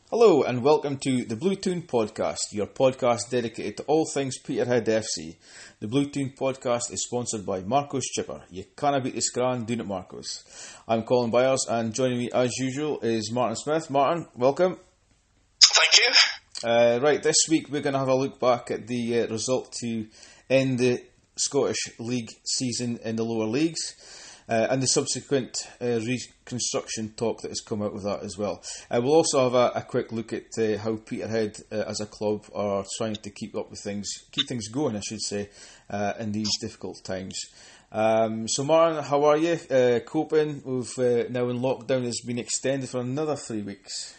Hello and welcome to the Blue Toon Podcast, your podcast dedicated to all things Peterhead FC. The Blue Toon Podcast is sponsored by Marco's Chipper. You canna beat the scran, doing it Marco's. I'm Colin Byers and joining me as usual is Martin Smith. Martin, welcome. Thank you. Right, this week we're going to have a look back at the result to end the Scottish League season in the lower leagues. And the subsequent reconstruction talk that has come out of that as well. We'll also have a quick look at how Peterhead as a club are trying to keep things going, I should say, in these difficult times. So Martin, how are you? Coping? We've now in lockdown has been extended for another 3 weeks.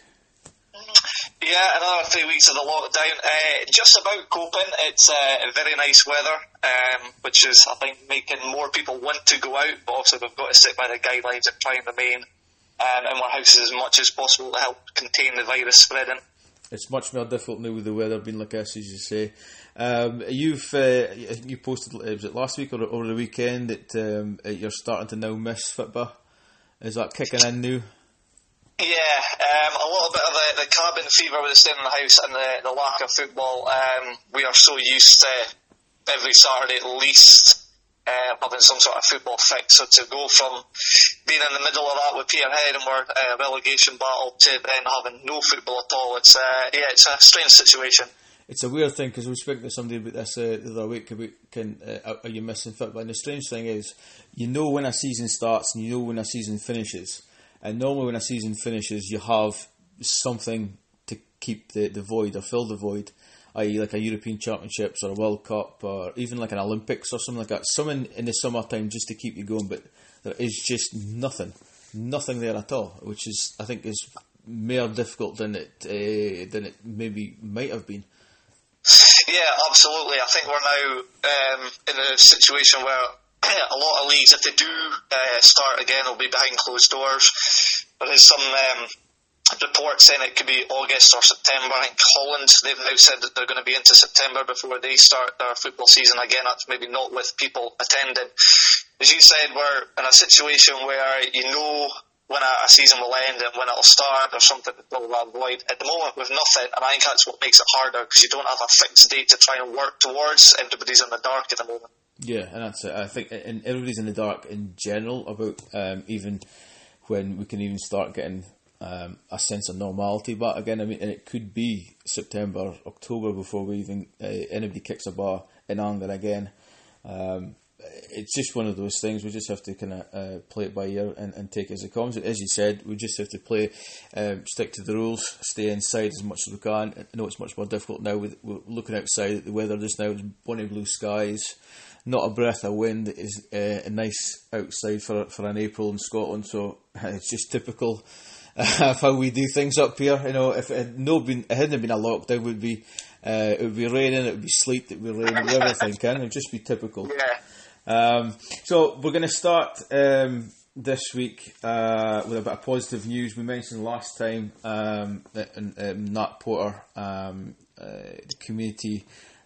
Yeah, another 3 weeks of the lockdown. Just about coping. It's very nice weather, which is, I think, making more people want to go out, but also we've got to stick by the guidelines and try and remain in our houses as much as possible to help contain the virus spreading. It's much more difficult now with the weather being like this, as you say. You posted, was it last week or over the weekend, that you're starting to now miss football? Is that kicking in now? Yeah, a little bit of the cabin fever with staying in the house and the lack of football. We are so used to every Saturday at least having some sort of football fix. So to go from being in the middle of that with Peterhead and we're relegation battle to then having no football at all, it's a strange situation. It's a weird thing because we spoke to somebody about this the other week about are you missing football? And the strange thing is, you know when a season starts and you know when a season finishes. And normally when a season finishes, you have something to keep the void or fill the void, i.e. like a European Championships or a World Cup or even like an Olympics or something like that. Something in the summertime just to keep you going, but there is just nothing there at all, which is, I think, is more difficult than it maybe might have been. Yeah, absolutely. I think we're now in a situation where a lot of leagues, if they do start again, will be behind closed doors. There is some reports saying it could be August or September. I think Holland, they've now said that they're going to be into September before they start their football season again. That's maybe not with people attending. As you said, we're in a situation where you know when a season will end and when it'll start or something that will avoid. At the moment, with nothing, and I think that's what makes it harder because you don't have a fixed date to try and work towards. Everybody's in the dark at the moment. Yeah, and that's it. I think and everybody's in the dark in general about even when we can even start getting a sense of normality. But again, I mean, and it could be September, October before we even anybody kicks a ball in anger again. It's just one of those things. We just have to kind of play it by ear and take it as it comes. As you said, we just have to stick to the rules, stay inside as much as we can. I know it's much more difficult now. We're looking outside at the weather just now. It's bonny blue skies. Not a breath of wind. It is nice outside for an April in Scotland, so it's just typical of how we do things up here. You know, if it hadn't been a lockdown, it would be raining, it would be sleet, it would be raining, everything. It would just be typical. Yeah. So we're going to start this week with a bit of positive news. We mentioned last time that Nat Porter, the community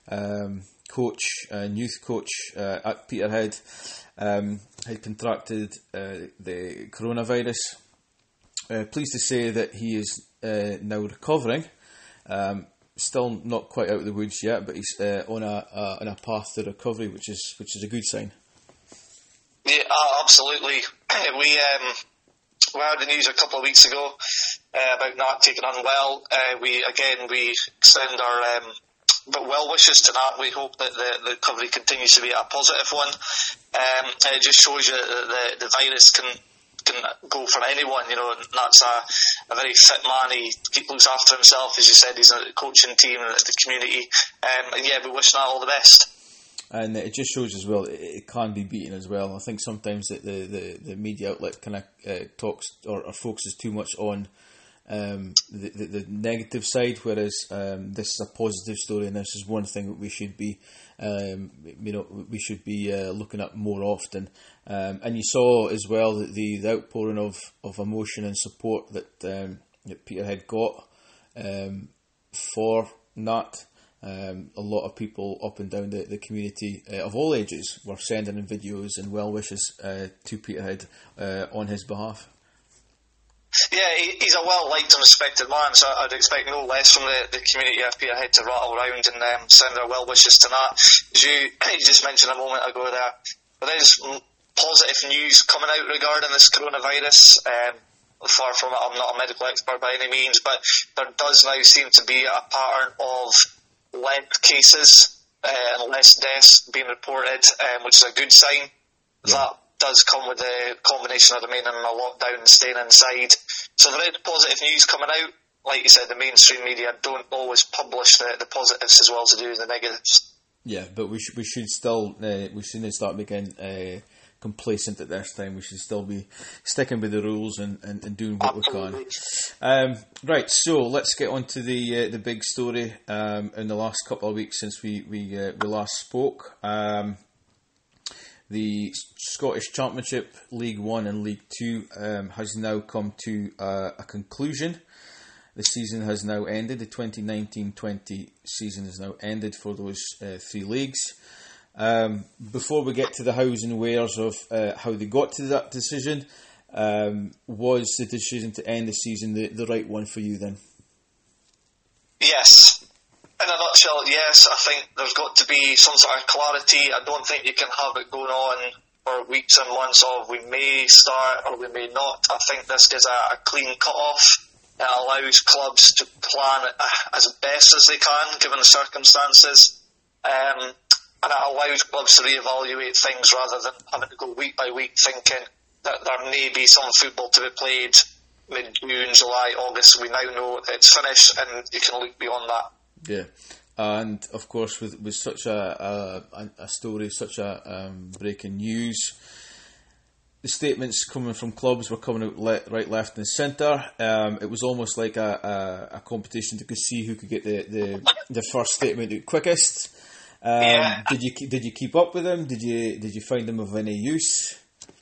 coach, youth coach at Peterhead, had contracted the coronavirus. Pleased to say that he is now recovering. Still not quite out of the woods yet, but he's on a path to recovery, which is a good sign. Yeah, absolutely. We heard the news a couple of weeks ago about Nat taking unwell. We extend our well wishes to Nat. We hope that the recovery continues to be a positive one. It just shows you that the virus can go for anyone. You know, Nat's a very fit man. He looks after himself. As you said, he's a coaching team and the community. And yeah, we wish Nat all the best. And it just shows as well, it can be beaten as well. I think sometimes that the media outlet kind of talks or focuses too much on the negative side, whereas this is a positive story, and this is one thing that we should be looking at more often. And you saw as well that the outpouring of emotion and support that Peterhead got for Nat. A lot of people up and down the community of all ages were sending in videos and well wishes to Peterhead on his behalf. Yeah, he's a well-liked and respected man, so I'd expect no less from the community FP ahead to rattle around and send their well wishes to Nat. As you just mentioned a moment ago there is positive news coming out regarding this coronavirus. Far from it, I'm not a medical expert by any means, but there does now seem to be a pattern of less cases and less deaths being reported, which is a good sign. Yeah. That does come with the combination of remaining in a lockdown and staying inside. So there is positive news coming out. Like you said, the mainstream media don't always publish the positives as well as they do the negatives. Yeah, but we should still we shouldn't start making complacent at this time. We should still be sticking with the rules and doing what Absolutely. We can. Right, so let's get on to the big story in the last couple of weeks since we last spoke. The Scottish Championship, League 1 and League 2 has now come to a conclusion. The season has now ended. The 2019-20 season has now ended for those three leagues. Before we get to the hows and wheres of how they got to that decision, was the decision to end the season the right one for you then? Yes. In a nutshell, yes. I think there's got to be some sort of clarity. I don't think you can have it going on for weeks and months of we may start or we may not. I think this gives a clean cut-off. It allows clubs to plan as best as they can given the circumstances. And it allows clubs to reevaluate things rather than having to go week by week thinking that there may be some football to be played mid-June, July, August. We now know it's finished and you can look beyond that. Yeah, and of course with such a story, such a breaking news, the statements coming from clubs were coming out right, left and centre. It was almost like a competition to see who could get the first statement out quickest. Did you keep up with them? Did you find them of any use?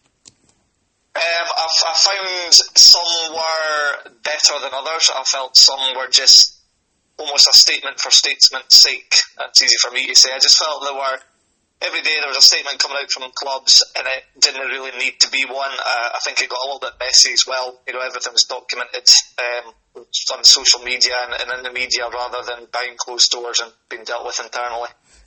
I found some were better than others. I felt some were just almost a statement for statement's sake. That's easy for me to say. I just felt every day there was a statement coming out from clubs and it didn't really need to be one. I think it got a little bit messy as well. Everything was documented on social media and in the media rather than behind closed doors and being dealt with internally.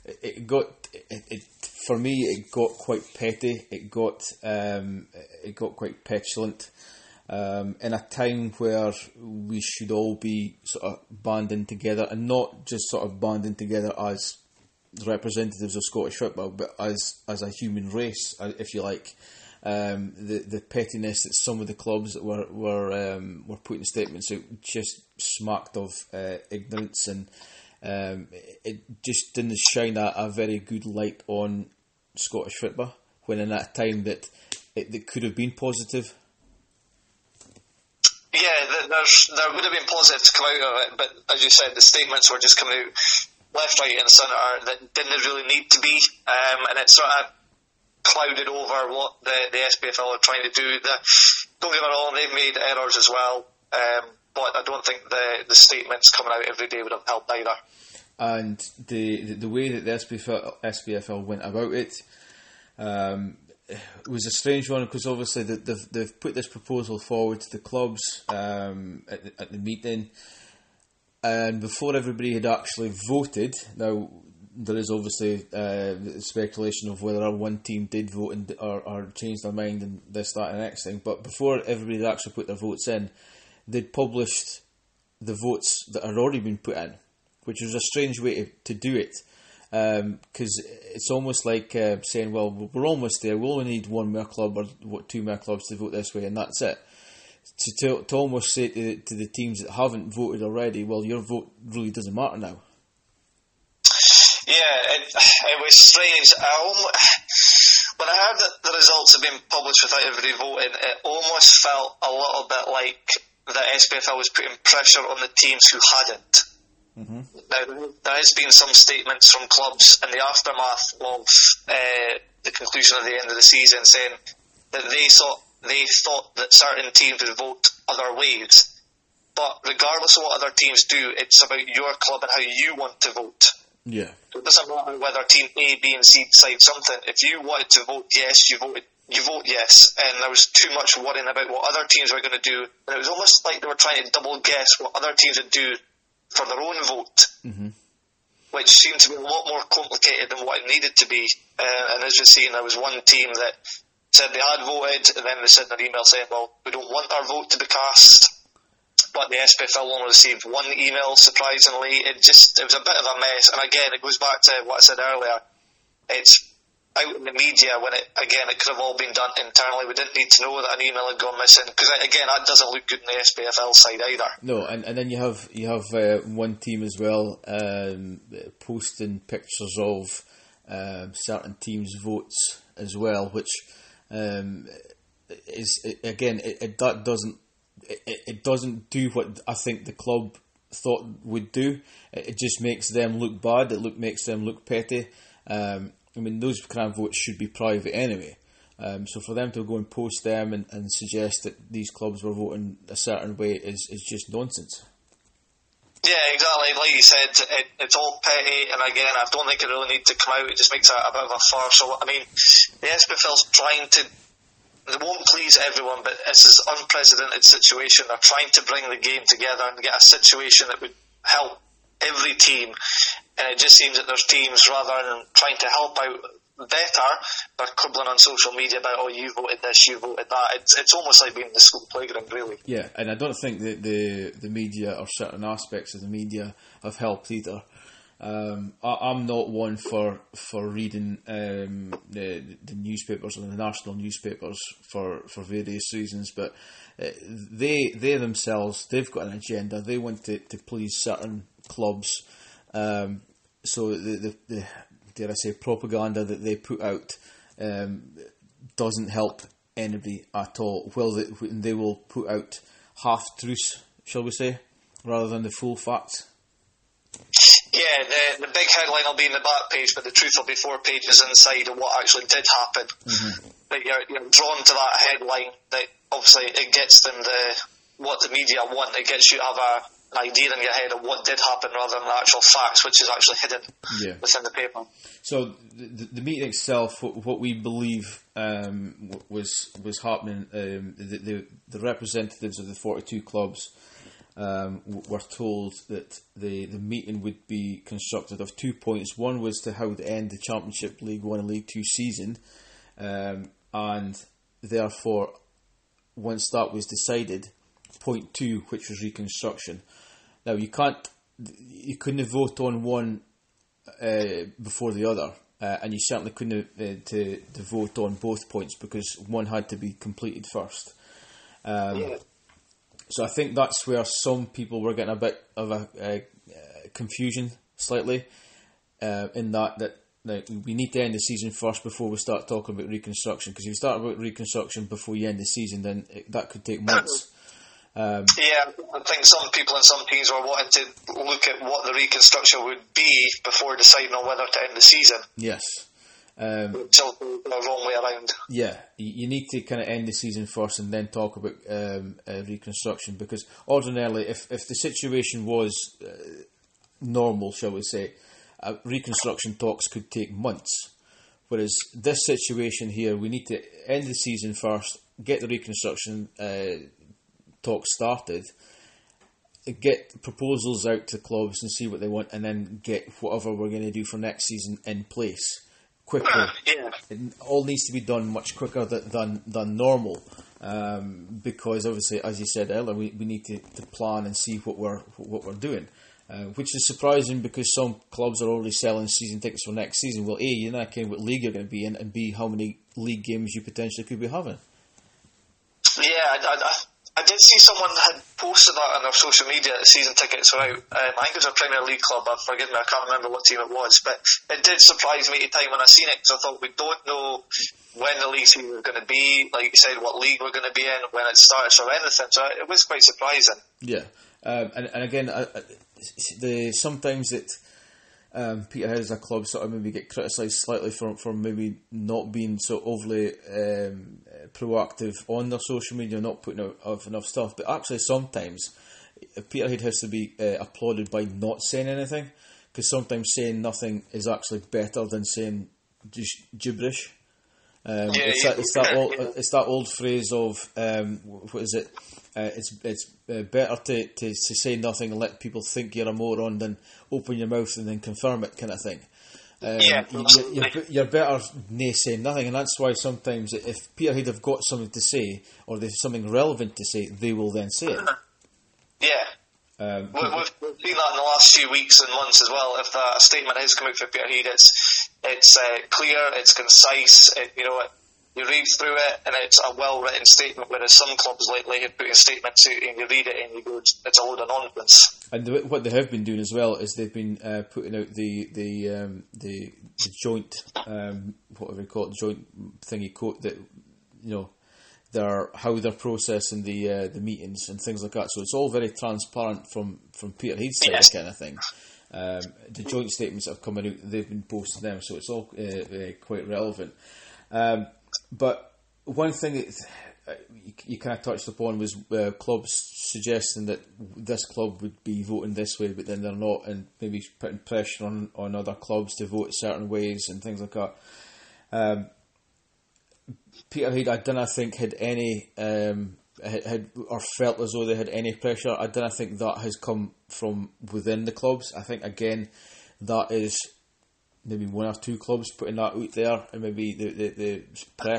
For me, it got quite petty. It got quite petulant. In a time where we should all be sort of banding together, and not just sort of banding together as representatives of Scottish football, but as a human race, if you like. The pettiness that some of the clubs that were putting statements out just smacked of ignorance, and it just didn't shine a very good light on Scottish football when in that time that it could have been positive. Yeah, there would have been positive to come out of it, but as you said, the statements were just coming out left, right and centre that didn't really need to be, and it sort of clouded over what the SPFL are trying to do. Don't get me wrong, they've made errors as well, but I don't think the statements coming out every day would have helped either. And the way that the SPFL went about it, it was a strange one because obviously they've put this proposal forward to the clubs at the meeting, and before everybody had actually voted. Now there is obviously speculation of whether one team did vote or changed their mind and this, that and the next thing, but before everybody had actually put their votes in, they'd published the votes that had already been put in, which was a strange way to do it. Because it's almost like saying, well, we're almost there, we only need one more club or two more clubs to vote this way and that's it. To almost say to the teams that haven't voted already, well, your vote really doesn't matter now. Yeah, it was strange. When I heard that the results had been published without everybody voting, it almost felt a little bit like the SPFL was putting pressure on the teams who hadn't. Mm-hmm. Now, there has been some statements from clubs in the aftermath of the conclusion of the end of the season saying that they thought that certain teams would vote other ways. But regardless of what other teams do, it's about your club and how you want to vote. Yeah. So it doesn't matter whether team A, B and C decide something. If you wanted to vote yes, you voted you vote yes, and there was too much worrying about what other teams were going to do, and it was almost like they were trying to double guess what other teams would do for their own vote, which seemed to be a lot more complicated than what it needed to be. And as you've seen, there was one team that said they had voted, and then they sent an email saying, well, we don't want our vote to be cast. But the SPFL only received one email, surprisingly. It was a bit of a mess. And again, it goes back to what I said earlier. It's out in the media when it could have all been done internally. We didn't need to know that an email had gone missing, because again, that doesn't look good on the SPFL side either. No, and then you have one team as well posting pictures of certain teams' votes as well, which is again it doesn't do what I think the club thought would do. It just makes them look bad. Makes them look petty. I mean, those kind of votes should be private anyway. So for them to go and post them and suggest that these clubs were voting a certain way is just nonsense. Yeah, exactly. Like you said, it's all petty, and again, I don't think it really needs to come out. It just makes it a bit of a farce. So, I mean, the SPFL's trying to. They won't please everyone, but this is an unprecedented situation. They're trying to bring the game together and get a situation that would help every team. And it just seems that there's teams, rather than trying to help out better, they're quibbling on social media about, oh, you voted this, you voted that. It's almost like being in the school playground, really. Yeah, and I don't think that the media or certain aspects of the media have helped either. I'm not one for reading the newspapers or the national newspapers for various reasons, but they themselves, they've got an agenda. They want to please certain clubs. So the dare I say propaganda that they put out doesn't help anybody at all. Well, they will put out half truths, shall we say, rather than the full facts. Yeah, the big headline will be in the back page, but the truth will be 4 pages inside of what actually did happen. But you're drawn to that headline. That obviously it gets them what the media want. It gets you to have an idea in your head of what did happen, rather than the actual facts, which is actually hidden within the paper. So the meeting itself, what we believe was happening, the representatives of the 42 clubs were told that the meeting would be constructed of 2 points. One was to how to end the Championship League 1 and League 2 season, and therefore, once that was decided, point 2, which was reconstruction. Now you couldn't vote on one before the other, and you certainly couldn't to vote on both points, because one had to be completed first. So I think that's where some people were getting a bit of a confusion, slightly, in that we need to end the season first before we start talking about reconstruction. Because if you start about reconstruction before you end the season, then that could take months. I think some people and some teams were wanting to look at what the reconstruction would be before deciding on whether to end the season. Yes. So the wrong way around. Yeah, you need to kind of end the season first and then talk about reconstruction, because ordinarily, if the situation was normal, shall we say, reconstruction talks could take months. Whereas this situation here, we need to end the season first, get the reconstruction talks started, get proposals out to clubs and see what they want, and then get whatever we're going to do for next season in place quickly. It all needs to be done much quicker than normal, because obviously, as you said earlier, we need to plan and see what we're doing, which is surprising, because some clubs are already selling season tickets for next season. Well, A, you're not knowing what league you're going to be in, and B, how many league games you potentially could be having. Yeah, I did see someone had posted that on their social media that the season tickets were out. I think it was a Premier League club, forgive me, I can't remember what team it was, but it did surprise me at the time when I seen it, because I thought, we don't know when the league season was going to be, like you said, what league we're going to be in, when it starts or anything, so it was quite surprising. Yeah, and again, sometimes it Peterhead as a club sort of maybe get criticised slightly for maybe not being so overly proactive on their social media, not putting out enough stuff. But actually, sometimes Peterhead has to be applauded by not saying anything, because sometimes saying nothing is actually better than saying just gibberish. It's that old phrase of what is it? It's better to say nothing and let people think you're a moron than open your mouth and then confirm it, kind of thing. You're better saying nothing, and that's why sometimes if Peterhead have got something to say or there's something relevant to say, they will then say it. Yeah. We've seen that in the last few weeks and months as well. If a statement has come out for Peterhead, it's clear, it's concise. You read through it and it's a well-written statement, whereas some clubs lately have put in statements out and you read it and you go, it's a load of nonsense. And what they have been doing as well is they've been putting out the joint whatever you call it, joint thingy quote that how they're processing the meetings and things like that. So it's all very transparent from Peterhead's side, kind of thing. The joint statements that have come out, they've been posting them, so it's all quite relevant. But one thing that you kind of touched upon was clubs suggesting that this club would be voting this way, but then they're not, and maybe putting pressure on other clubs to vote certain ways and things like that. Peterhead, I don't think had any had or felt as though they had any pressure. I don't think that has come from within the clubs. I think again that is maybe one or two clubs putting that out there, and maybe the press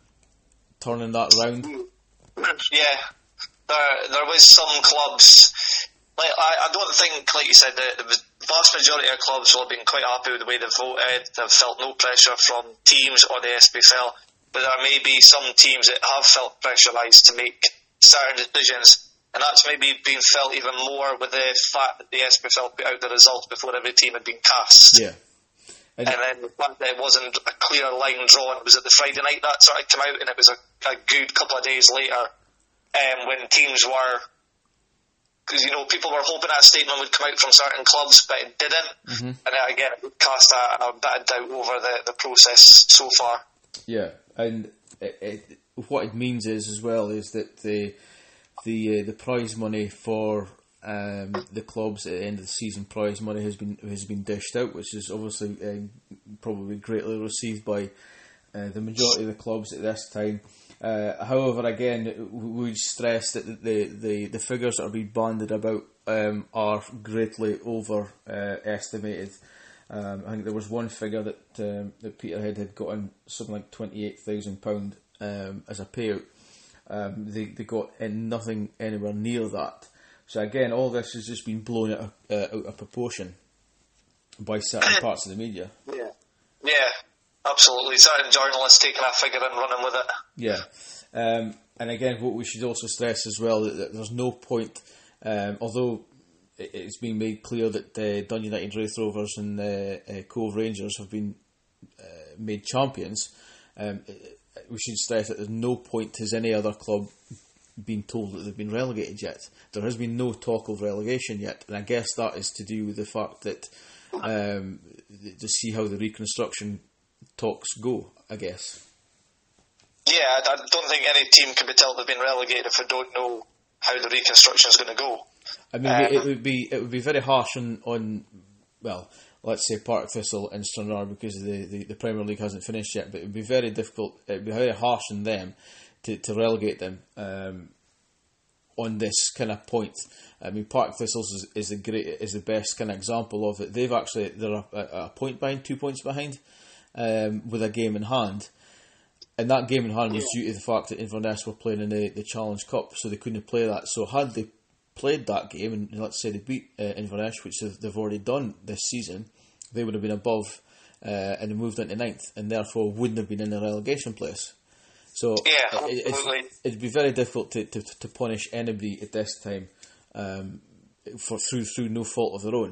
turning that round. Yeah, there was some clubs. Like I don't think, like you said, the vast majority of clubs will have been quite happy with the way they've voted. They've felt no pressure from teams or the SPFL. But there may be some teams that have felt pressurised to make certain decisions, and that's maybe been felt even more with the fact that the SPFL put out the results before every team had been cast. Yeah. And then the fact that it wasn't a clear line drawn, was it the Friday night that sort of came out, and it was a good couple of days later when teams were, because people were hoping that statement would come out from certain clubs, but it didn't. Mm-hmm. And again, it cast a bit of doubt over the process so far. Yeah, and what it means is as well is that the prize money for the clubs at the end of the season, prize money has been dished out, which is obviously probably greatly received by the majority of the clubs at this time. However, again, we stress that the figures that are being bandied about are greatly overestimated. I think there was one figure that Peterhead had gotten something like £28,000 as a payout. They got nothing anywhere near that. So again, all this has just been blown out of proportion by certain parts of the media. Yeah, absolutely. Certain journalists taking a figure and running with it. Yeah, and again, what we should also stress as well that there's no point, although it's been made clear that Dun United Raith Rovers and Cove Rangers have been made champions. We should stress that there's no point has any other club been told that they've been relegated yet. There has been no talk of relegation yet, and I guess that is to do with the fact that to see how the reconstruction talks go, I guess. Yeah, I don't think any team can be told they've been relegated if they don't know how the reconstruction is going to go. I mean, it would be very harsh on let's say Partick Thistle and Stranraer, because the Premier League hasn't finished yet. But it would be very difficult. It would be very harsh on them to relegate them on this kind of point. I mean, Partick Thistle is the best kind of example of it. They're a point behind, 2 points behind, with a game in hand. And that game in hand was due to the fact that Inverness were playing in the Challenge Cup, so they couldn't play that. So had they played that game, and let's say they beat Inverness, which they've already done this season, they would have been above and moved into ninth, and therefore wouldn't have been in the relegation place. So it'd be very difficult to punish anybody at this time through no fault of their own.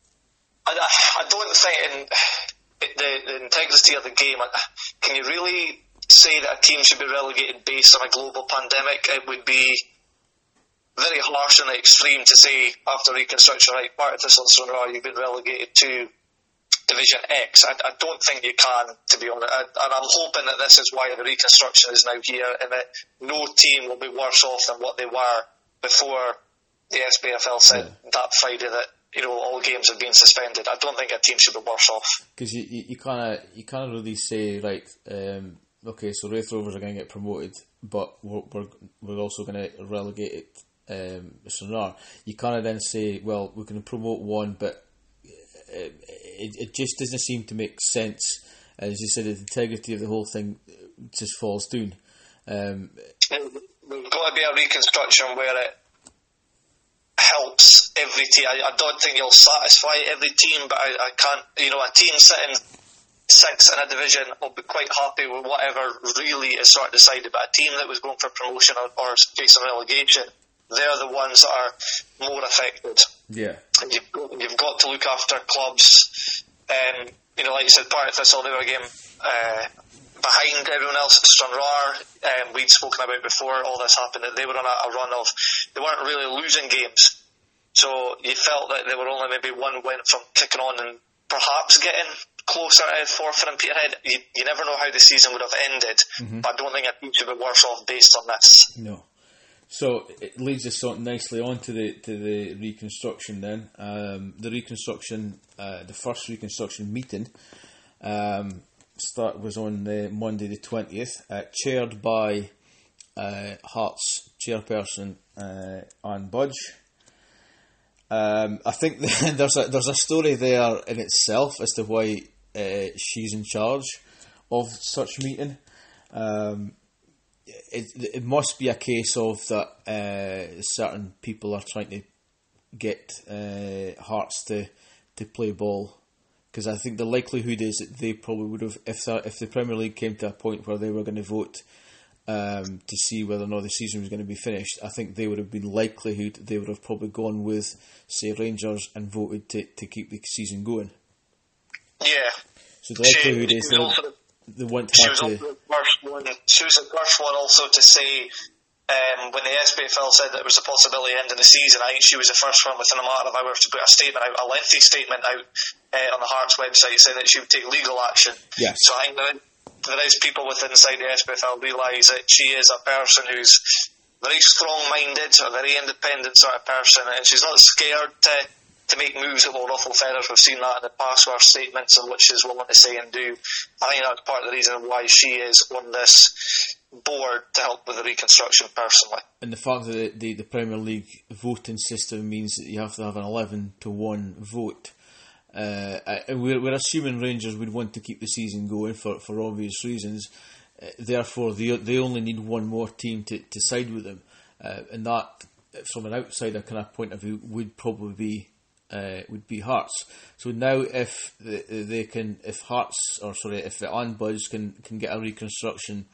I don't think in the integrity of the game, can you really say that a team should be relegated based on a global pandemic? It would be very harsh and extreme to say after reconstruction, right, Partick Thistle and Stranraer, you've been relegated to Division X. I don't think you can, to be honest. And I'm hoping that this is why the reconstruction is now here, and that no team will be worse off than what they were before the SPFL said that Friday that all games have been suspended. I don't think a team should be worse off. Because you can't really say, right, okay, so Raith Rovers are going to get promoted, but we're also going to relegate Stranraer. You kind of then say, well, we're going to promote one, but it just doesn't seem to make sense. As you said, the integrity of the whole thing just falls down. There's got to be a reconstruction where it helps every team. I don't think you'll satisfy every team, but I can't. A team sitting 6th in a division will be quite happy with whatever really is sort of decided. But a team that was going for promotion or facing relegation, they're the ones that are more affected. Yeah, you've got to look after clubs. Like you said, part of this all-over game behind everyone else at Stranraer. We'd spoken about before all this happened that they were on a run of, they weren't really losing games, so you felt that they were only maybe one win from kicking on and perhaps getting closer to Forfar and Peterhead. You never know how the season would have ended, but I don't think a team should be worse off based on this. No. So it leads us on nicely on to the reconstruction then. The reconstruction, the first reconstruction meeting was on Monday the 20th, chaired by Hearts chairperson Anne Budge. I think there's a story there in itself as to why she's in charge of such meeting. It must be a case of that certain people are trying to get Hearts to play ball, because I think the likelihood is that they probably would have, if the Premier League came to a point where they were going to vote to see whether or not the season was going to be finished, I think they would have been likelihood they would have probably gone with, say, Rangers and voted to keep the season going. Yeah. So the likelihood is they want to have to. She was the first one also to say, when the SPFL said that there was a possibility of ending the season, I think she was the first one within a matter of hours to put a statement out, a lengthy statement out on the Hearts website saying that she would take legal action. Yes. So I think there is people within inside the SPFL realise that she is a person who's very strong-minded, a very independent sort of person, and she's not scared to make moves that will ruffle feathers. We've seen that in the past where statements and what she's willing to say and do. I think that's part of the reason why she is on this board to help with the reconstruction personally. And the fact that the Premier League voting system means that you have to have an 11-1 vote. And we're assuming Rangers would want to keep the season going for obvious reasons. Therefore, they only need one more team to side with them. And that, from an outsider kind of point of view, would probably be Hearts. So now if Anne Budge can get a reconstruction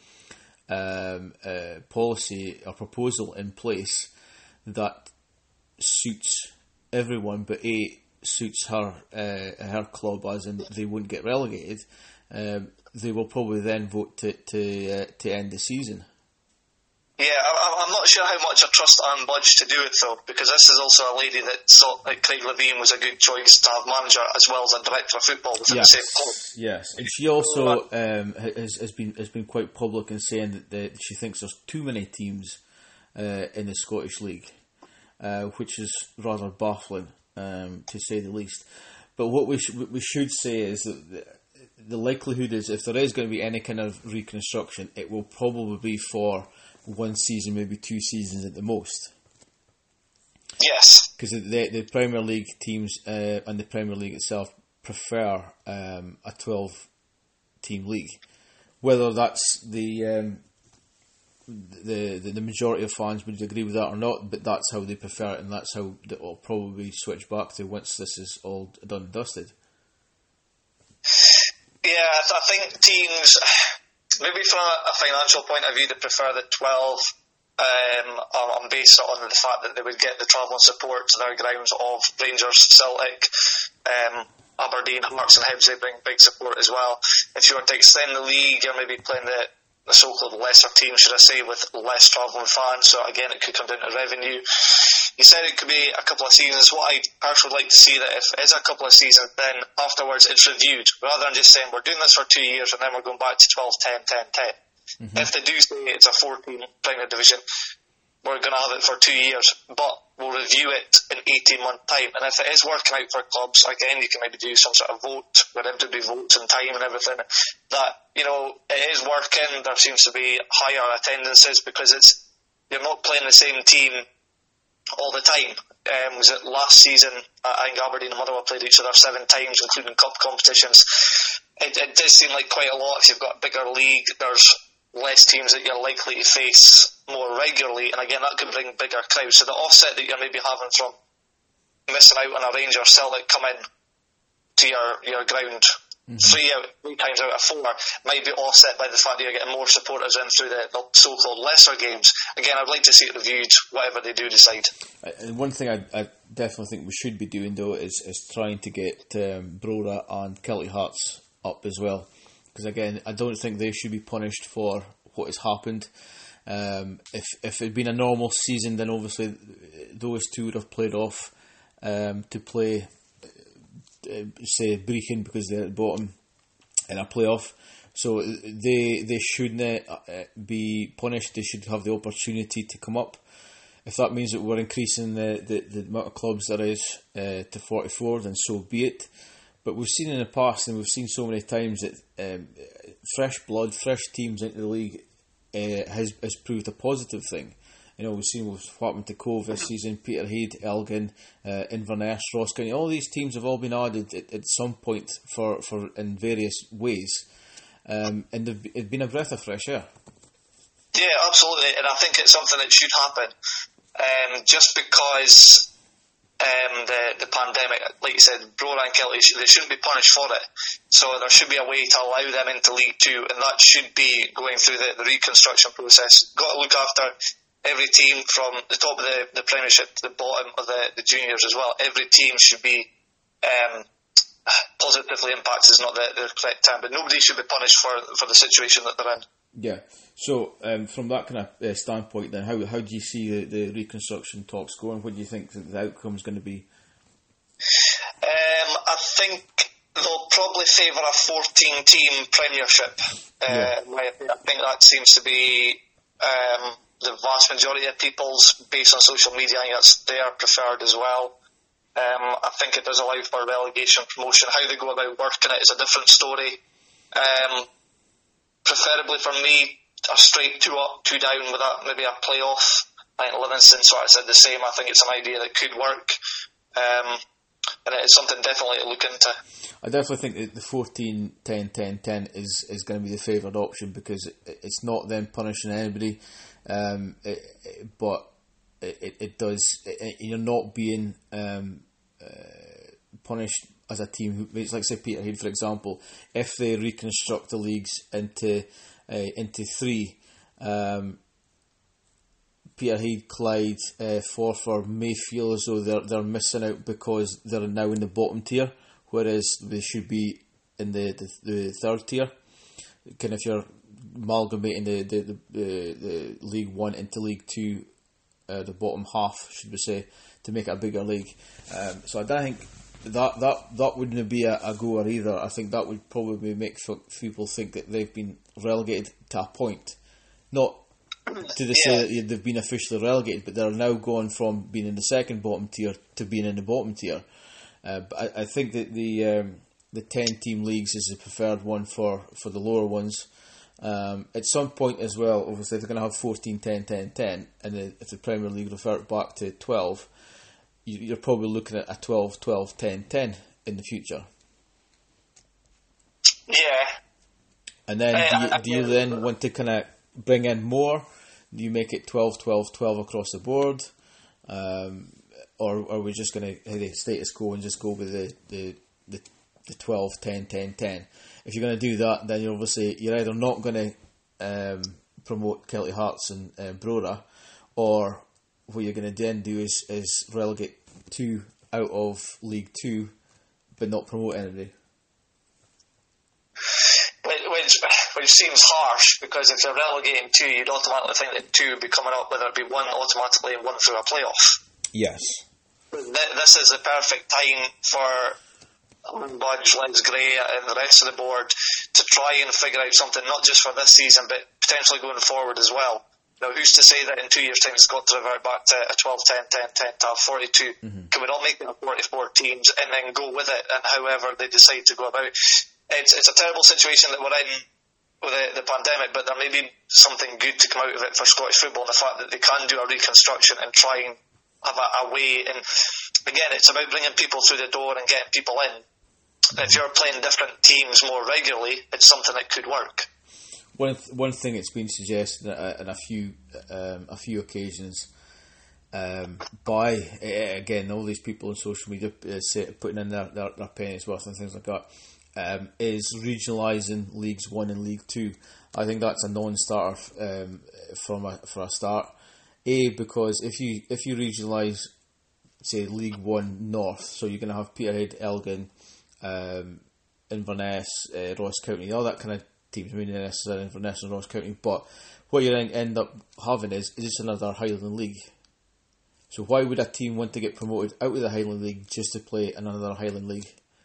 policy or proposal in place that suits everyone, but suits her club, as in they wouldn't get relegated, they will probably then vote to end the season. Yeah, I'm not sure how much I trust Anne Budge to do it though, because this is also a lady that thought that Craig Levein was a good choice to have manager as well as a director of football within the same club. Yes, and she also has been quite public in saying that she thinks there's too many teams in the Scottish League, which is rather baffling, to say the least. But what we should say is that the likelihood is, if there is going to be any kind of reconstruction, it will probably be for one season, maybe 2 seasons at the most. Yes. Because the Premier League teams and the Premier League itself prefer a 12-team league. Whether that's the majority of fans would agree with that or not, but that's how they prefer it, and that's how it will probably switch back to once this is all done and dusted. Yeah, I think teams, maybe from a financial point of view, they prefer the 12 on based on the fact that they would get the travelling support to their grounds of Rangers, Celtic, Aberdeen, Hearts and Hibs. They bring big support as well. If you were to extend the league, you're maybe playing the so-called lesser team, should I say, with less travelling fans. So again, it could come down to revenue. You said it could be a couple of seasons. What I personally would like to see, that if it is a couple of seasons, then afterwards it's reviewed, rather than just saying we're doing this for 2 years and then we're going back to 12, 10, 10, 10. Mm-hmm. If they do say it's a 4-team Premier Division, we're going to have it for 2 years, but we'll review it in 18-month time. And if it is working out for clubs, again, you can maybe do some sort of vote where everybody votes in time and everything. That, it is working. There seems to be higher attendances because you're not playing the same team all the time. Was it last season? I think Aberdeen and Motherwell played each other 7 times, including cup competitions. It does seem like quite a lot. If you've got a bigger league, there's less teams that you're likely to face more regularly, and again, that could bring bigger crowds. So the offset that you're maybe having from missing out on a Rangers Celtic come in to your ground 3 times out of 4 might be offset by the fact that you're getting more supporters in through the so-called lesser games. Again, I'd like to see it reviewed, whatever they do decide. And one thing I definitely think we should be doing, though, is trying to get Brora and Kelty Hearts up as well. Because again, I don't think they should be punished for what has happened. If it had been a normal season, then obviously those two would have played off to play, say, Brechin because they're at the bottom in a playoff. So they shouldn't be punished. They should have the opportunity to come up. If that means that we're increasing the amount of clubs there is to 44, then so be it. But we've seen in the past, and we've seen so many times that fresh blood, fresh teams into the league has proved a positive thing. We've seen what's happened to Cove this season, Peterhead, Elgin, Inverness, Ross County. All these teams have all been added at some point for in various ways, and it's been a breath of fresh air. Yeah, absolutely, and I think it's something that should happen. Just because the pandemic, like you said, Brora and Kelty, they shouldn't be punished for it. So there should be a way to allow them into League 2, and that should be going through the reconstruction process. Got to look after every team from the top of the Premiership to the bottom of the juniors as well. Every team should be positively impacted, is not the correct term, but nobody should be punished for the situation that they're in. Yeah. So from that kind of standpoint, then how do you see the reconstruction talks going? What do you think the outcome is going to be? I think they'll probably favour a 14-team Premiership. I think that seems to be the vast majority of people's, based on social media, I think that's their preferred as well. I think it does allow for relegation, promotion. How they go about working it is a different story. Preferably for me, a straight 2 up, 2 down with that, maybe a playoff. I think Livingston sort of said the same. I think it's an idea that could work. And it's something definitely to look into. I definitely think that the 14, 10, 10, 10 is going to be the favoured option because it's not them punishing anybody, but it does. You're not being punished as a team. It's like, say, Peterhead, for example. If they reconstruct the leagues into 3. Peterhead, Clyde, Forfar may feel as though they're missing out because they're now in the bottom tier, whereas they should be in the third tier. Kind of, if you're amalgamating the League 1 into League 2, the bottom half, should we say, to make it a bigger league. So I don't think that wouldn't be a goer either. I think that would probably make people think that they've been relegated to a point, not to the say that they've been officially relegated, but they're now gone from being in the second bottom tier to being in the bottom tier. But I think that the 10-team leagues is the preferred one for the lower ones. At some point as well, obviously, if they're going to have 14, 10, 10, 10, and if the Premier League revert back to 12, you're probably looking at a 12, 12, 10, 10 in the future. Yeah. And then do you then want to kind of bring in more? Do you make it 12, 12, 12 across the board? Or are we just going to the status quo and just go with the 12, 10, 10, 10? If you're going to do that, then you're either not going to promote Kelty Hearts and Brora, or what you're going to then do is relegate 2 out of League 2, but not promote anybody. Which seems harsh, because if you're relegating 2, you'd automatically think that 2 would be coming up, whether it be 1 automatically and 1 through a playoff. Yes. This is the perfect time for Budge, Les Gray and the rest of the board to try and figure out something, not just for this season, but potentially going forward as well. Now, who's to say that in 2 years' time it's got to revert back to a 12, 10, 10, 10 to 42? Can we not make it a 44 teams and then go with it, and however they decide to go about it? It's a terrible situation that we're in with the pandemic, but there may be something good to come out of it for Scottish football, and the fact that they can do a reconstruction and try and have a way. And again, it's about bringing people through the door and getting people in. If you're playing different teams more regularly, it's something that could work. One thing that's been suggested on a few occasions by again all these people on social media putting in their pennies worth and things like that, is regionalising Leagues 1 and League 2. I think that's a non-starter for a start. Because if you regionalise, say, League 1 North, so you're going to have Peterhead, Elgin, Inverness, Ross County, all that kind of teams. I mean, necessarily Inverness and Ross County, but what you end up having is just another Highland League. So why would a team want to get promoted out of the Highland League just to play another Highland League?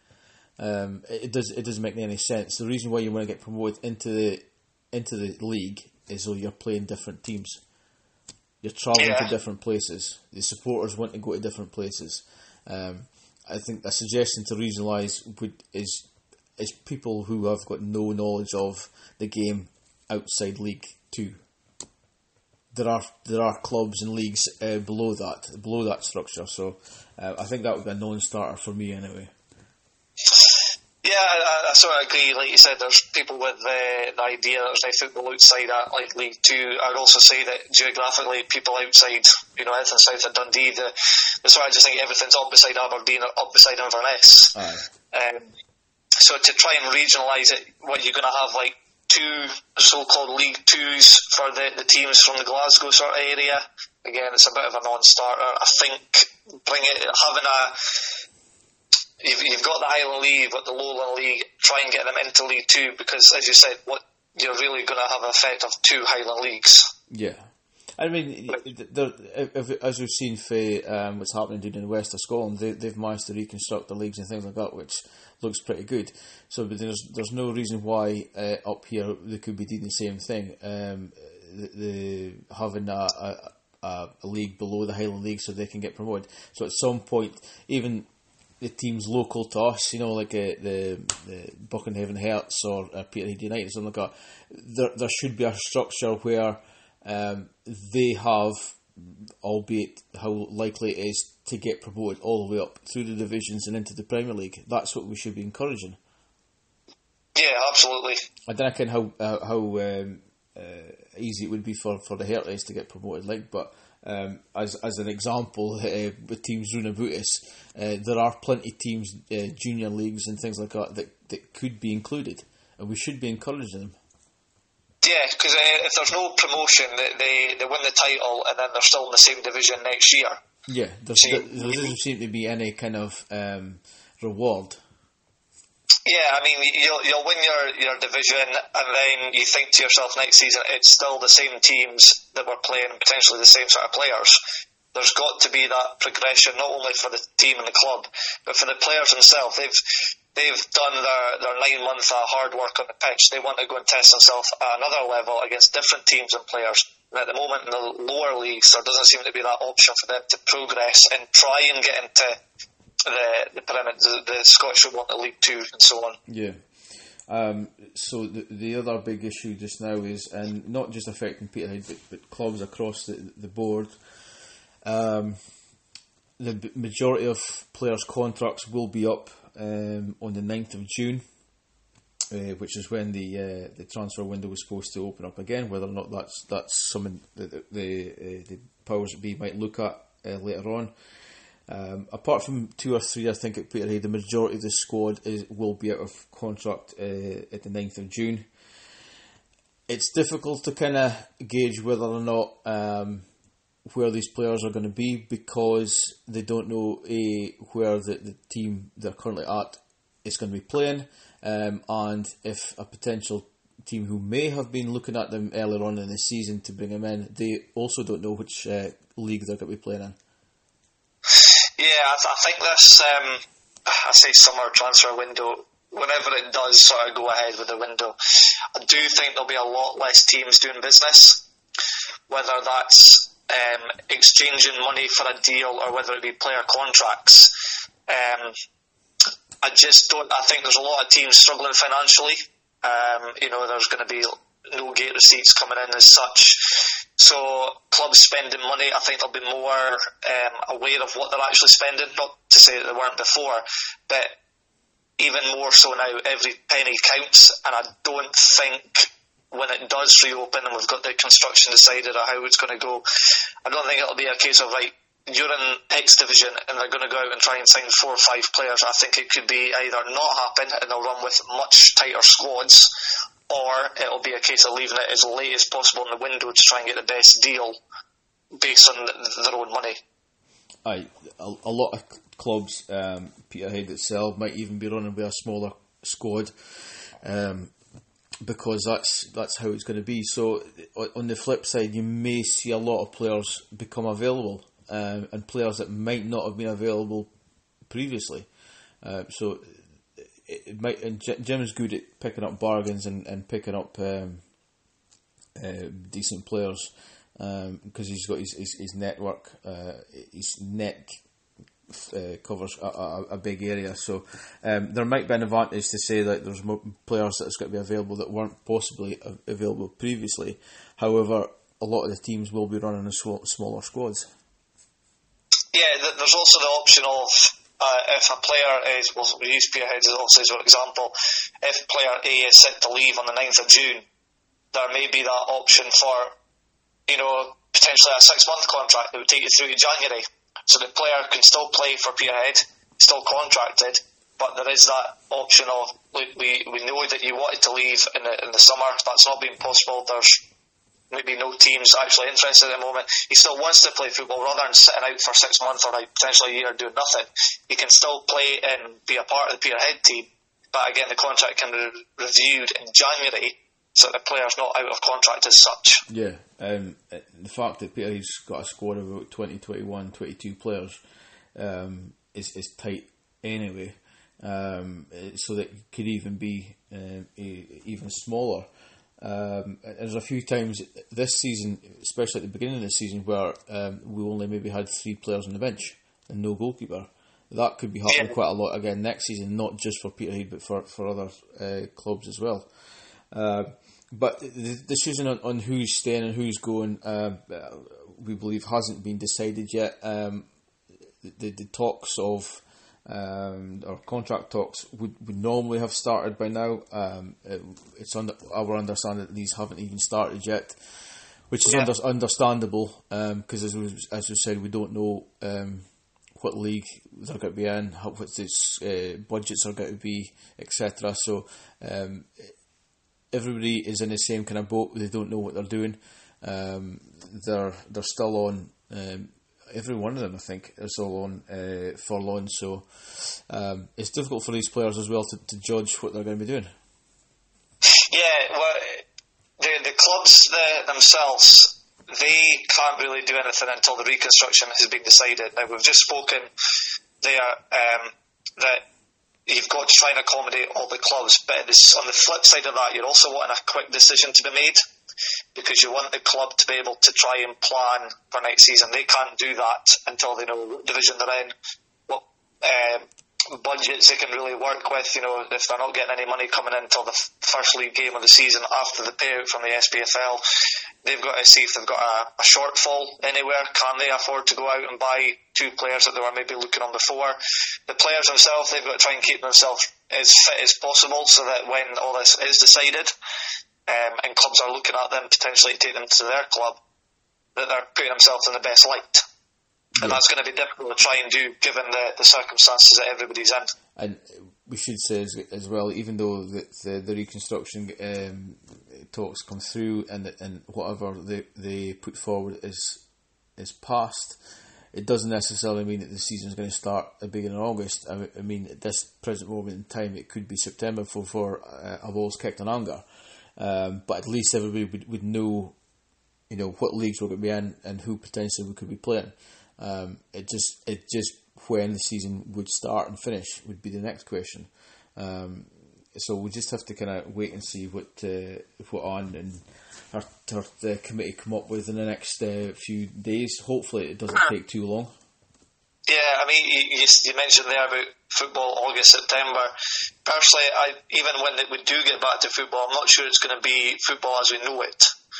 It doesn't make any sense. The reason why you want to get promoted into the league is so you're playing different teams. You're travelling to different places. The supporters want to go to different places. I think a suggestion to regionalise is people who have got no knowledge of the game outside League 2. There are clubs and leagues below that structure. So I think that would be a non-starter for me anyway. Yeah, I sort of agree. Like you said, there's people with the idea that there's no football outside at like League 2. I'd also say that geographically, people outside, anything south of Dundee, so I just think everything's up beside Aberdeen or up beside Inverness. So to try and regionalise it, what you're going to have like two so-called League 2s for the teams from the Glasgow sort of area. Again, it's a bit of a non-starter. I think You've got the Highland League, you've got the Lowland League, try and get them into League 2, because, as you said, you're really going to have an effect of two Highland Leagues. Yeah. I mean, as we've seen for what's happening in the west of Scotland, they've managed to reconstruct the leagues and things like that, which looks pretty good. So but there's no reason why up here they could be doing the same thing. Having a league below the Highland League so they can get promoted. So at some point, even the teams local to us, like the Buckenhaven Hearts or Peterhead United, something like that, there should be a structure where they have, albeit how likely it is to get promoted all the way up through the divisions and into the Premier League. That's what we should be encouraging. Yeah, absolutely. I don't know how easy it would be for the Hearties to get promoted, but as an example, with teams round about us, there are plenty of teams, junior leagues and things like that could be included, and we should be encouraging them. Yeah, because if there's no promotion, they win the title and then they're still in the same division next year. Yeah, there doesn't seem to be any kind of reward. Yeah, I mean, you'll win your division, and then you think to yourself next season, it's still the same teams that were playing, potentially the same sort of players. There's got to be that progression, not only for the team and the club, but for the players themselves. They've done their 9 months of hard work on the pitch. They want to go and test themselves at another level against different teams and players. And at the moment in the lower leagues, there doesn't seem to be that option for them to progress and try and get into the pyramid, the Scottish Football League 2 and so on. Yeah. So the other big issue just now is, and not just affecting Peterhead, but clubs across the board, the majority of players' contracts will be up on the 9th of June, which is when the transfer window was supposed to open up again. Whether or not that's something that the powers that be might look at later on. Apart from 2 or 3, I think at Peterhead, the majority of the squad will be out of contract at the 9th of June. It's difficult to kind of gauge whether or not where these players are going to be, because they don't know where the team they're currently at is going to be playing, and if a potential team who may have been looking at them earlier on in the season to bring them in, they also don't know which league they're going to be playing in. Yeah, I think this, I say summer transfer window, whenever it does sort of go ahead with the window, I do think there'll be a lot less teams doing business. whether that's exchanging money for a deal or whether it be player contracts. I just don't. I think there's a lot of teams struggling financially. There's going to be no gate receipts coming in as such. So clubs spending money, I think they'll be more aware of what they're actually spending. Not to say that they weren't before, but even more so now, every penny counts. And I don't think when it does reopen and we've got the construction decided or how it's going to go, I don't think it'll be a case of, right, you're in X division and they're going to go out and try and sign 4 or 5 players. I think it could be either not happen and they'll run with much tighter squads, or it'll be a case of leaving it as late as possible in the window to try and get the best deal based on their own money. Aye, a lot of clubs, Peterhead itself, might even be running with a smaller squad, because that's how it's going to be. So on the flip side, you may see a lot of players become available, and players that might not have been available previously. So it might. And Jim's good at picking up bargains and picking up decent players, because he's got his network, his net covers a big area. So there might be an advantage to say that there's more players that's got to be available that weren't possibly available previously. However, a lot of the teams will be running smaller squads. Yeah, there's also the option of if a player is, well, we use Peterhead obviously as an example, if player A is set to leave on the 9th of June, there may be that option for, potentially a 6-month contract that would take you through to January. So the player can still play for Peterhead, still contracted, but there is that option of, we know that you wanted to leave in the summer, that's not been possible, there's maybe no teams actually interested at the moment. He still wants to play football rather than sitting out for 6 months or potentially a year doing nothing. He can still play and be a part of the Peterhead team, but again, the contract can be reviewed in January, so the player's not out of contract as such. Yeah, the fact that Peterhead's got a squad of about 20, 21, 22 players is tight anyway, so that it could even be even smaller. There's a few times this season, especially at the beginning of the season, where we only maybe had 3 players on the bench and no goalkeeper. That could be happening quite a lot again next season, not just for Peterhead but for other clubs as well. But the decision on who's staying and who's going, we believe, hasn't been decided yet. The talks of or contract talks would normally have started by now. It's our understanding that these haven't even started yet, which is understandable, because as we said, we don't know what league they're going to be in, what its budgets are going to be, etc. So everybody is in the same kind of boat. They don't know what they're doing. They're still on. Every one of them, I think, is all on forlorn. So it's difficult for these players as well to judge what they're going to be doing. Yeah, well, the clubs themselves, they can't really do anything until the reconstruction has been decided. Now, we've just spoken there that you've got to try and accommodate all the clubs, but on the flip side of that, you're also wanting a quick decision to be made, because you want the club to be able to try and plan for next season. They can't do that until they know what division they're in, what budgets they can really work with. If they're not getting any money coming in until the first league game of the season after the payout from the SPFL, they've got to see if they've got a shortfall anywhere. Can they afford to go out and buy 2 players that they were maybe looking on before? The players themselves, they've got to try and keep themselves as fit as possible, so that when all this is decided, and clubs are looking at them potentially to take them to their club, that they're putting themselves in the best light. And that's going to be difficult to try and do given the circumstances that everybody's in. And we should say as well, even though the reconstruction talks come through and whatever they put forward is passed, it doesn't necessarily mean that the season is going to start at the beginning of August. I mean, at this present moment in time, it could be September before a ball's kicked on anger. But at least everybody would know, what leagues we're going to be in and who potentially we could be playing. It just when the season would start and finish would be the next question. so we just have to kind of wait and see what Anne and her committee come up with in the next few days. Hopefully it doesn't take too long. Yeah, I mean, you mentioned there about football August, September. Personally, even when we do get back to football, I'm not sure it's going to be football as we know it.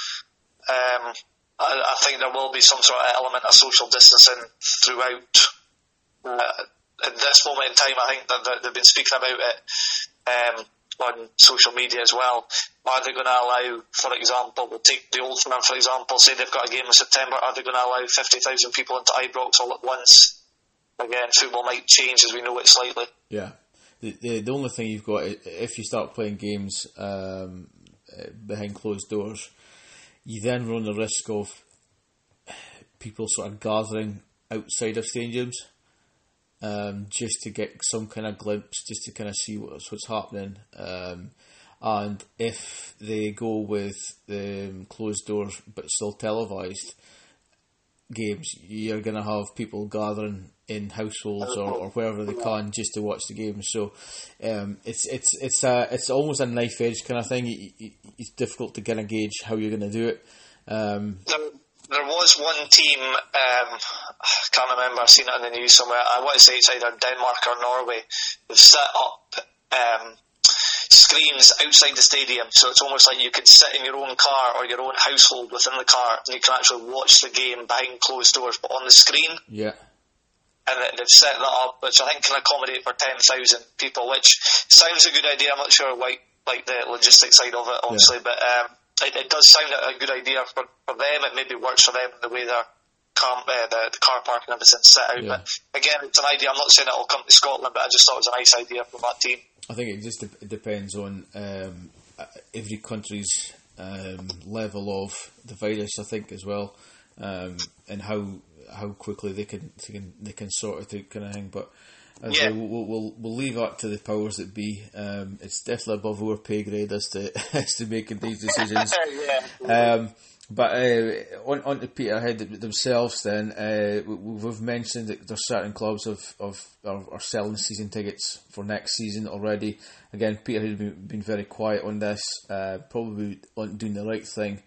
I think there will be some sort of element of social distancing throughout. At this moment in time, I think that they've been speaking about it on social media as well. Are they going to allow, for example, we'll take the Old Firm for example, say they've got a game in September, are they going to allow 50,000 people into Ibrox all at once? Again, football might change as we know it slightly. Yeah. The only thing you've got, if you start playing games behind closed doors, you then run the risk of people sort of gathering outside of stadiums just to get some kind of glimpse, just to kind of see what's happening. And if they go with the closed doors but still televised games, you're going to have people gathering in households or wherever they can just to watch the game. So it's almost a knife edge kind of thing. It's difficult to kind of gauge how you're going to do it. There was one team, I can't remember, I've seen it on the news somewhere, I want to say it's either Denmark or Norway. They've set up screens outside the stadium, so it's almost like you could sit in your own car or your own household within the car and you can actually watch the game behind closed doors but on the screen. Yeah. And they've set that up, which I think can accommodate for 10,000 people, which sounds a good idea. I'm not sure like the logistics side of it, obviously, but it does sound a good idea for them. It maybe works for them the way the car park and everything's set out. Yeah. But again, it's an idea. I'm not saying it'll come to Scotland, but I just thought it was a nice idea from that team. I think it just depends on every country's level of the virus, I think, as well, and how quickly they can sort it out, kind of thing. But we'll leave that to the powers that be. It's definitely above our pay grade as to making these decisions. But on to Peterhead themselves, then we've mentioned that there's certain clubs are selling season tickets for next season already. Again, Peterhead has been very quiet on this, probably doing the right thing.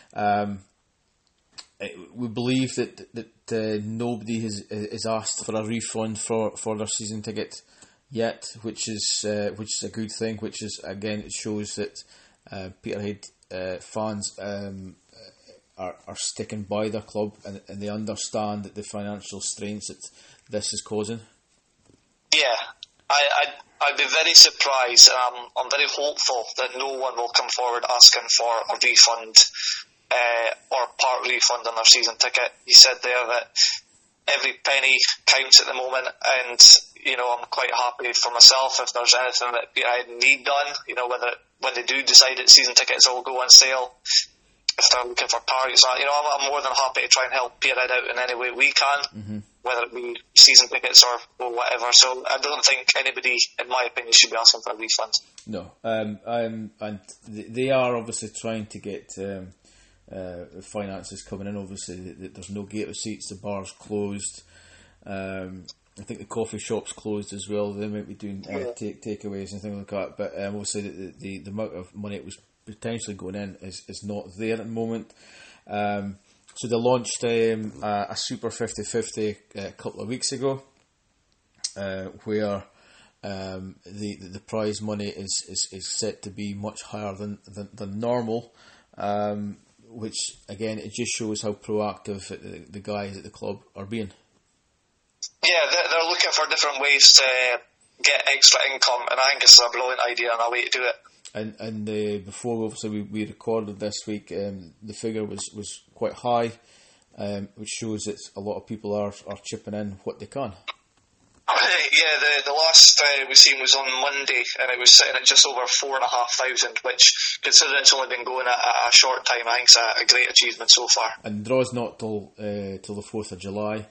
We believe that nobody has asked for a refund for their season ticket yet, which is a good thing. Which is, again, it shows that Peterhead fans are sticking by their club and they understand that the financial strains that this is causing. Yeah, I'd be very surprised. I'm very hopeful that no one will come forward asking for a refund. Or part refund on their season ticket. You said there that every penny counts at the moment, and I'm quite happy for myself if there's anything that I need done. Whether when they do decide that season tickets will go on sale, if they're looking for targets, I'm more than happy to try and help Peterhead out in any way we can, whether it be season tickets or whatever. So I don't think anybody, in my opinion, should be asking for a refund. No, and they are obviously trying to get. Finances coming in. Obviously, there's no gate of seats. The bar's closed. I think the coffee shop's closed as well. They might be doing takeaways and things like that. But obviously, the amount of money it was potentially going in is not there at the moment. So they launched a Super 50-50 a couple of weeks ago, where the prize money is set to be much higher than normal. Which, again, it just shows how proactive the guys at the club are being. Yeah, they're looking for different ways to get extra income, and I think it's a brilliant idea and a way to do it. And before, obviously, we recorded this week, the figure was quite high, which shows that a lot of people are chipping in what they can. Yeah, the last we seen was on Monday, and it was sitting at just over 4,500, which, considering it's only been going a short time, I think it's a great achievement so far. And the draw's not till the 4th of July,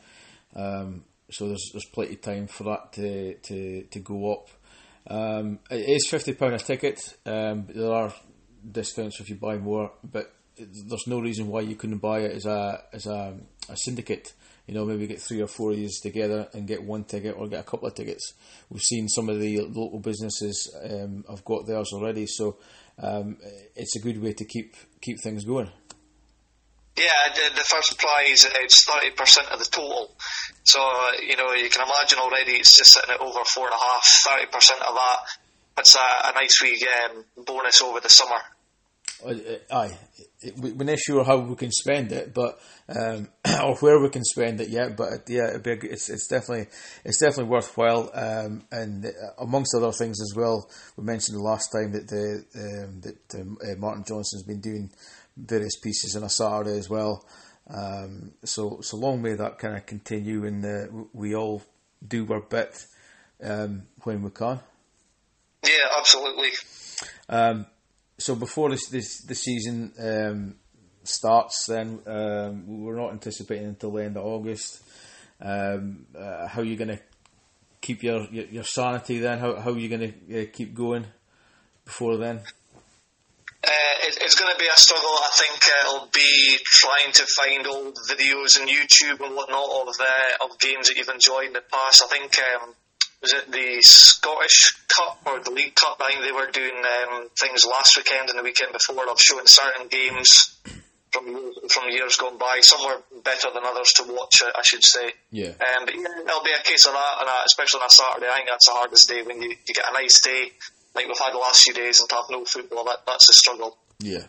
so there's plenty of time for that to go up. It is £50 a ticket. There are discounts if you buy more, but there's no reason why you couldn't buy it as a syndicate maybe get 3 or 4 of you together and get one ticket or get a couple of tickets. We've seen some of the local businesses have got theirs already, so it's a good way to keep things going. Yeah, the first prize, it's 30% of the total. So, you can imagine already it's just sitting at over 4.5, 30% of that. It's a nice wee bonus over the summer. Aye, we're not sure how we can spend it, but or where we can spend it yet. But yeah, it's definitely worthwhile. And amongst other things as well, we mentioned the last time that Martin Johnson's been doing various pieces on a Saturday as well. So long may that kind of continue, and we all do our bit when we can. Yeah, absolutely. So before the season starts, then we're not anticipating until the end of August. How are you going to keep your sanity then? How are you going to keep going before then? It's going to be a struggle. I think it'll be trying to find old videos on YouTube and whatnot of games that you've enjoyed in the past. I think was it the Scottish Cup or the League Cup? I think they were doing things last weekend and the weekend before of showing certain games from years gone by. Some were better than others to watch, I should say. Yeah. But yeah, it'll be a case of that, and especially on a Saturday. I think that's the hardest day when you get a nice day like we've had the last few days and to have no football. That's a struggle. Yeah.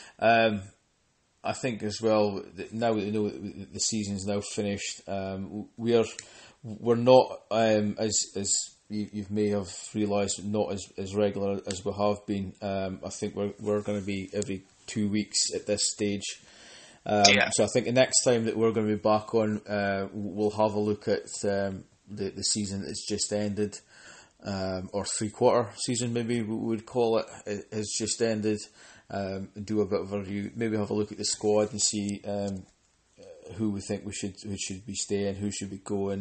I think as well that now that we know that the season's now finished, we're not as you may have realised, not as regular as we have been. I think we're going to be every 2 weeks at this stage. So I think the next time that we're going to be back on, we'll have a look at the season that's just ended, or 3/4 season maybe we would call it, has just ended. Do a bit of a review, maybe have a look at the squad and see who we think who should be staying, who should be going,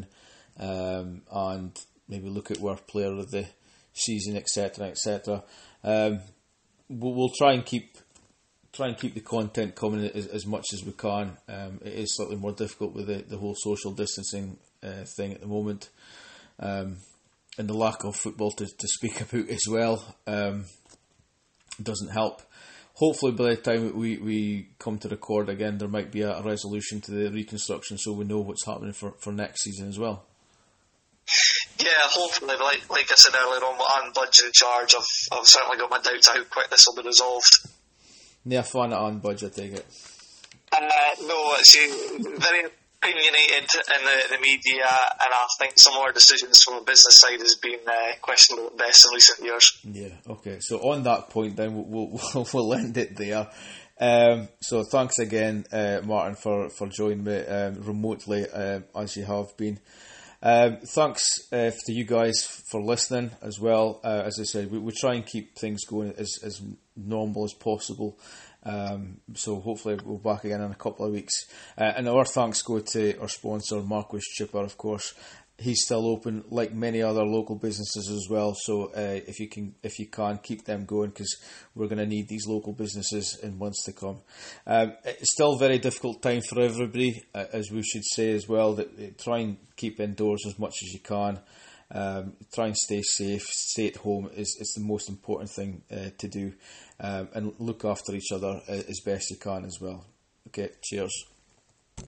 and maybe look at our player of the season, etc., etc. We'll try and keep the content coming as much as we can. It is slightly more difficult with the whole social distancing thing at the moment, and the lack of football to speak about as well doesn't help. Hopefully by the time we come to record again, there might be a resolution to the reconstruction, so we know what's happening for next season as well. Yeah, hopefully, like I said earlier on, I'm budget in charge. I've certainly got my doubts how quick this will be resolved. Yeah, fun on budget, I take it. No, it's very opinionated in the media, and I think some of our decisions from a business side has been questionable at best in recent years. Yeah, okay. So on that point, then we'll end it there. So thanks again, Martin, for joining me remotely as you have been. Thanks to you guys for listening as well. As I said, we try and keep things going as normal as possible. So hopefully we'll be back again in a couple of weeks. And our thanks go to our sponsor, Marquis Chipper, of course. He's still open, like many other local businesses as well. So if you can keep them going, because we're going to need these local businesses in months to come. It's still a very difficult time for everybody, as we should say as well. That try and keep indoors as much as you can. Try and stay safe. Stay at home is the most important thing to do, and look after each other as best you can as well. Okay, cheers.